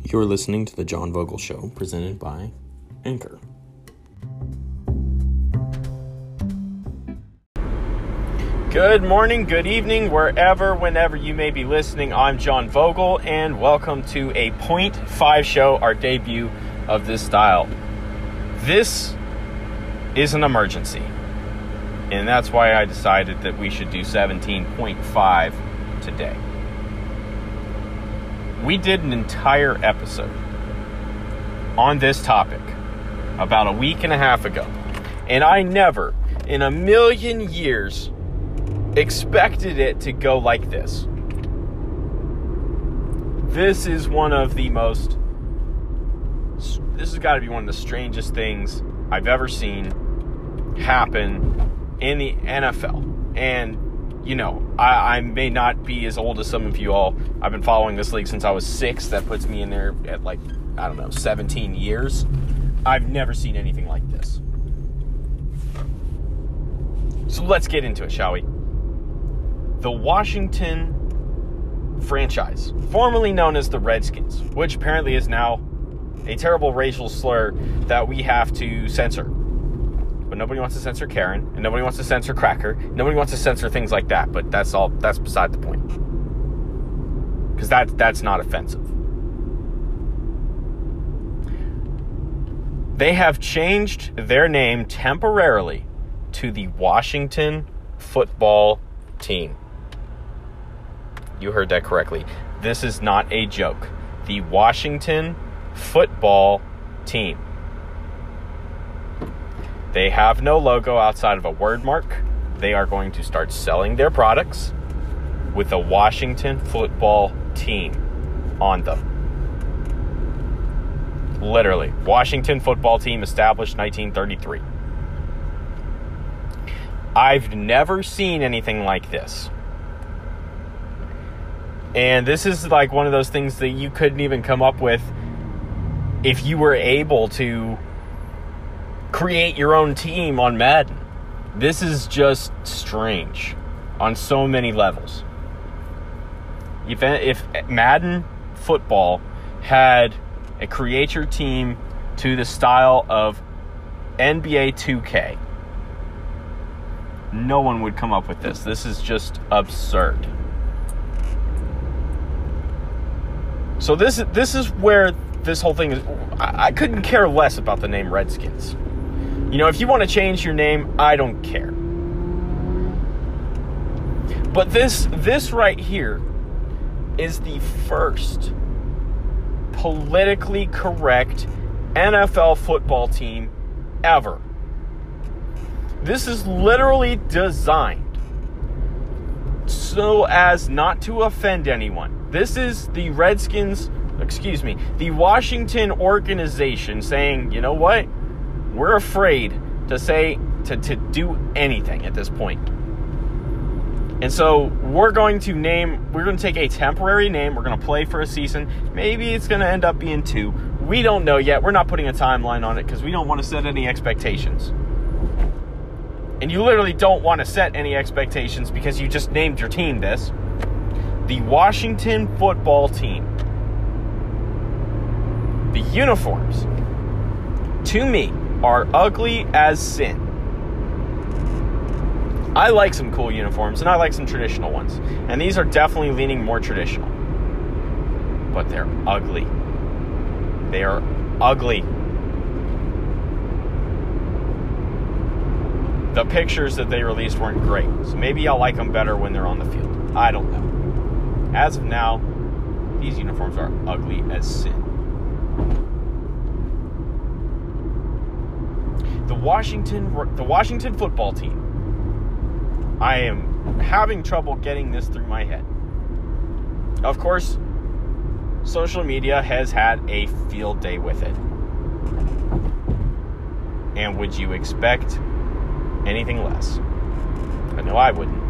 You're listening to The John Vogel Show, presented by Anchor. Good morning, good evening, whenever you may be listening. I'm John Vogel, and welcome to a .5 show, our debut of this style. This is an emergency, and that's why I decided that we should do 17.5 today. We did an entire episode on this topic about a week and a half ago, and I never in a million years expected it to go like this. This has got to be one of the strangest things I've ever seen happen in the NFL. And you know, I may not be as old as some of you all. I've been following this league since I was 6. That puts me in there at 17 years. I've never seen anything like this. So let's get into it, shall we? The Washington franchise, formerly known as the Redskins, which apparently is now a terrible racial slur that we have to censor. But nobody wants to censor Karen, and nobody wants to censor Cracker. Nobody wants to censor things like that, but that's beside the point. Because that's not offensive. They have changed their name temporarily to the Washington Football Team. You heard that correctly. This is not a joke. The Washington Football Team. They have no logo outside of a word mark. They are going to start selling their products with the Washington Football Team on them. Literally. Washington Football Team, established 1933. I've never seen anything like this. And this is like one of those things that you couldn't even come up with if you were able to create your own team on Madden. This is just strange on so many levels. If Madden football had a create your team to the style of NBA 2K, no one would come up with this. This is just absurd. So this is where this whole thing is. I couldn't care less about the name Redskins. You know, if you want to change your name, I don't care. But this right here is the first politically correct NFL football team ever. This is literally designed so as not to offend anyone. This is the the Washington organization saying, you know what? We're afraid to do anything at this point. And so we're going to take a temporary name. We're going to play for a season. Maybe it's going to end up being 2. We don't know yet. We're not putting a timeline on it because we don't want to set any expectations. And you literally don't want to set any expectations because you just named your team this. The Washington Football Team. The uniforms, to me, are ugly as sin. I like some cool uniforms, and I like some traditional ones. And these are definitely leaning more traditional. But they're ugly. They are ugly. The pictures that they released weren't great. So maybe I'll like them better when they're on the field. I don't know. As of now, these uniforms are ugly as sin. The Washington Football Team. I am having trouble getting this through my head. Of course, social media has had a field day with it. And would you expect anything less? I know I wouldn't.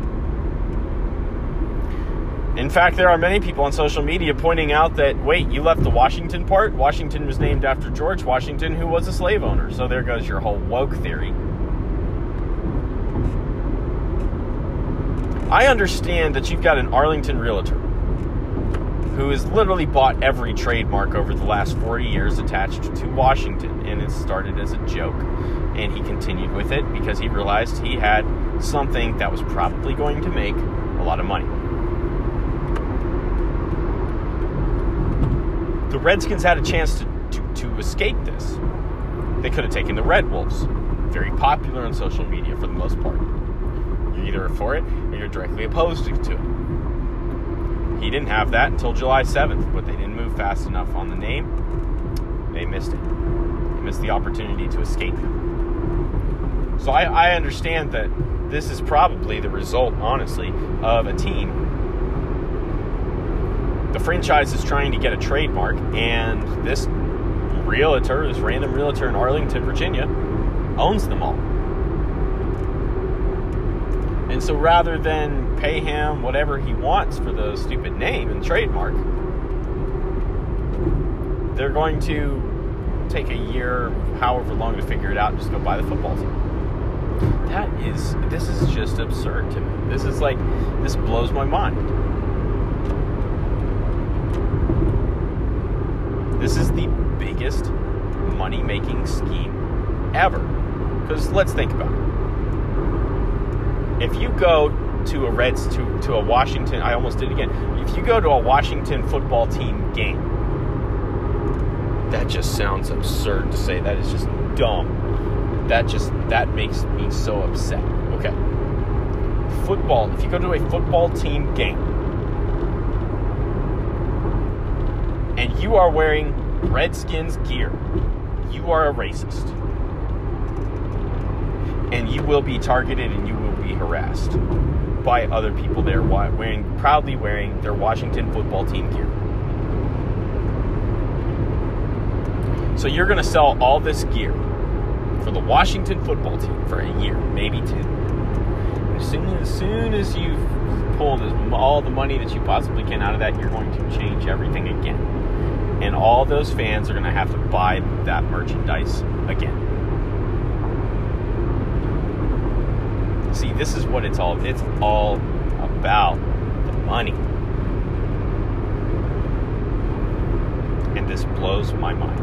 In fact, there are many people on social media pointing out that, wait, you left the Washington part? Washington was named after George Washington, who was a slave owner. So there goes your whole woke theory. I understand that you've got an Arlington realtor who has literally bought every trademark over the last 40 years attached to Washington, and it started as a joke, and he continued with it because he realized he had something that was probably going to make a lot of money. The Redskins had a chance to escape this. They could have taken the Red Wolves, very popular on social media for the most part. You're either for it or you're directly opposed to it. He didn't have that until July 7th, but they didn't move fast enough on the name. They missed it. They missed the opportunity to escape. So I understand that this is probably the result, honestly, of a team. The franchise is trying to get a trademark, and this random realtor in Arlington, Virginia, owns them all. And so rather than pay him whatever he wants for the stupid name and trademark, they're going to take a year, however long, to figure it out and just go buy the football team. This is just absurd to me. This blows my mind. This is the biggest money-making scheme ever. Because let's think about it. If you go to a Washington, I almost did it again. If you go to a Washington football team game, that just sounds absurd to say. That is just dumb. That makes me so upset. Okay. Football, if you go to a football team game and you are wearing Redskins gear, you are a racist. And you will be targeted and you will be harassed by other people there proudly wearing their Washington football team gear. So you're going to sell all this gear for the Washington football team for a year, maybe two. As soon as you pull all the money that you possibly can out of that, you're going to change everything again. And all those fans are going to have to buy that merchandise again. See, this is what it's all about, the money. And this blows my mind.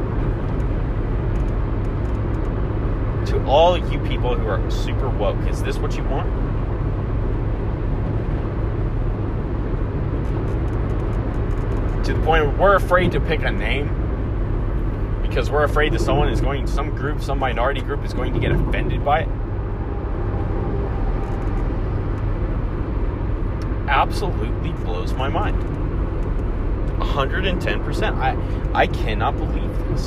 To all you people who are super woke, is this what you want? To the point where we're afraid to pick a name because we're afraid that some minority group is going to get offended by it. Absolutely blows my mind. 110%. I cannot believe this.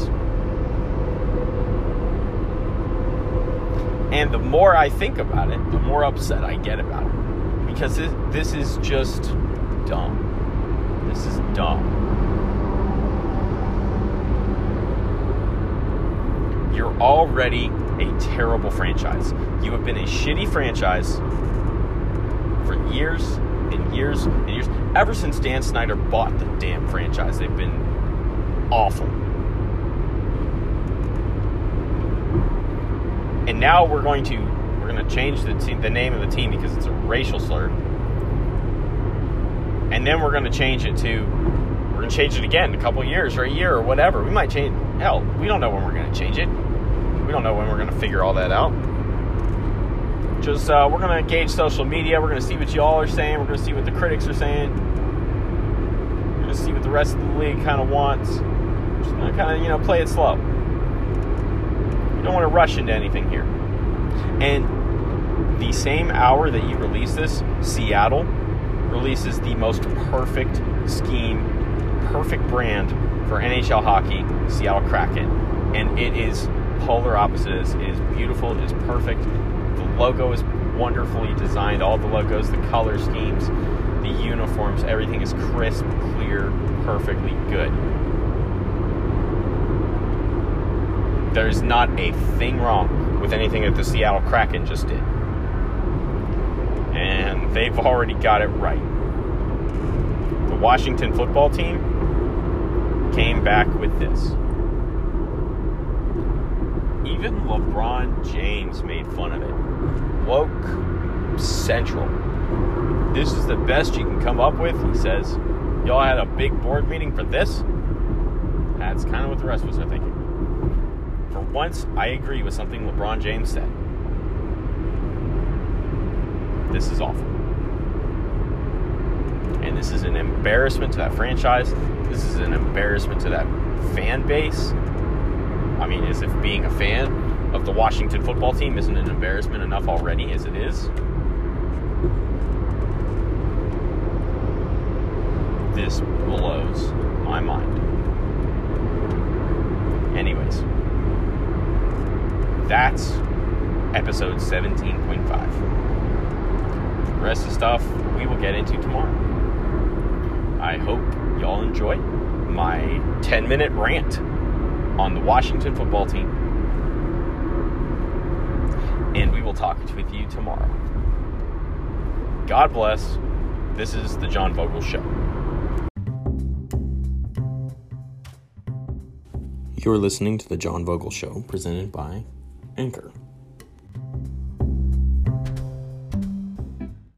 And the more I think about it, the more upset I get about it. Because this is just dumb. This is dumb. You're already a terrible franchise. You have been a shitty franchise for years and years and years. Ever since Dan Snyder bought the damn franchise, they've been awful. And now we're going to change the name of the team because it's a racial slur. And then we're going to change it again in a couple of years or a year or whatever. We might change. Hell, we don't know when we're going to change it. We don't know when we're going to figure all that out. Just we're going to engage social media. We're going to see what y'all are saying. We're going to see what the critics are saying. We're going to see what the rest of the league kind of wants. We're just going to kind of, play it slow. We don't want to rush into anything here. And the same hour that you release this, Seattle releases the most perfect scheme, perfect brand for NHL hockey, Seattle Kraken. And it is polar opposites. It is beautiful. It is perfect. The logo is wonderfully designed. All the logos, the color schemes, the uniforms, everything is crisp, clear, perfectly good. There's not a thing wrong with anything that the Seattle Kraken just did. And they've already got it right. The Washington football team came back with this. Even LeBron James made fun of it. Woke Central. This is the best you can come up with, he says. Y'all had a big board meeting for this? That's kind of what the rest of us are thinking. For once, I agree with something LeBron James said. This is awful. And this is an embarrassment to that franchise. This is an embarrassment to that fan base. I mean, as if being a fan of the Washington football team isn't an embarrassment enough already as it is. This blows my mind. Anyways, that's episode 17.5. The rest of the stuff we will get into tomorrow. I hope y'all enjoy my 10-minute rant on the Washington football team. And we will talk with you tomorrow. God bless. This is the John Vogel Show. You're listening to the John Vogel Show, presented by Anchor.